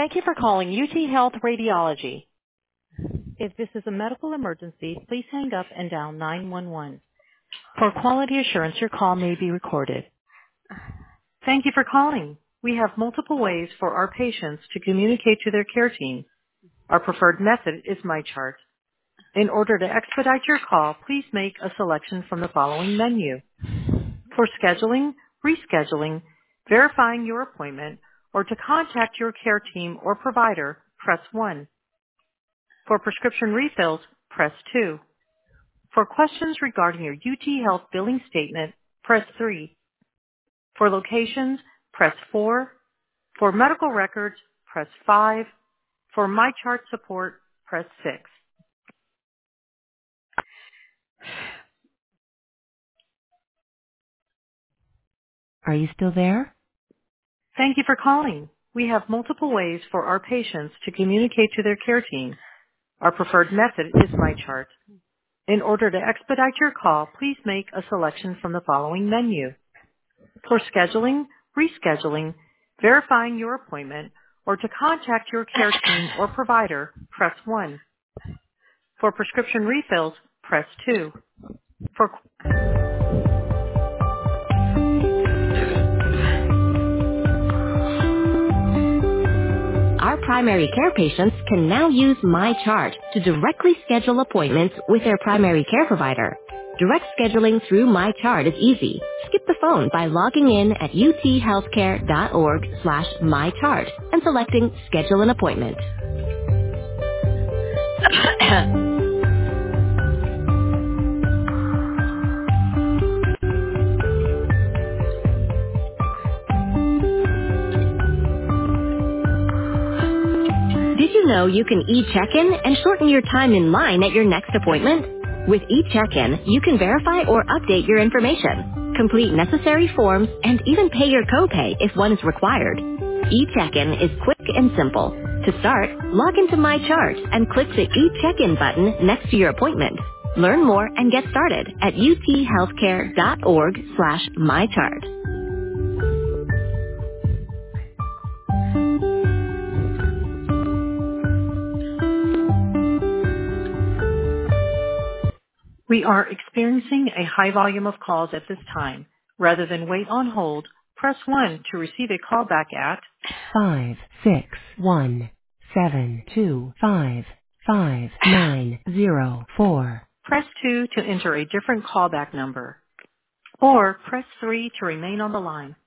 Thank you for calling UT Health Radiology. If this is a medical emergency, please hang up and dial 911. For quality assurance, your call may be recorded. Thank you for calling. We have multiple ways for our patients to communicate to their care team. Our preferred method is MyChart. In order to expedite your call, please make a selection from the following menu. For scheduling, rescheduling, verifying your appointment, or to contact your care team or provider, press 1. For prescription refills, press 2. For questions regarding your UT Health billing statement, press 3. For locations, press 4. For medical records, press 5. For MyChart support, press 6. Are you still there? Thank you for calling. We have multiple ways for our patients to communicate to their care team. Our preferred method is MyChart. In order to expedite your call, please make a selection from the following menu. For scheduling, rescheduling, verifying your appointment, or to contact your care team or provider, press 1. For prescription refills, press 2. For Our primary care patients can now use MyChart to directly schedule appointments with their primary care provider. Direct scheduling through MyChart is easy. Skip the phone by logging in at uthealthcare.org/mychart and selecting Schedule an Appointment. Did you know you can e-check-in and shorten your time in line at your next appointment? With e-check-in, you can verify or update your information, complete necessary forms, and even pay your copay if one is required. E-check-in is quick and simple. To start, log into MyChart and click the e-check-in button next to your appointment. Learn more and get started at uthealthcare.org/mychart. We are experiencing a high volume of calls at this time. Rather than wait on hold, press 1 to receive a callback at 561-725-5904. Press 2 to enter a different callback number, or press 3 to remain on the line.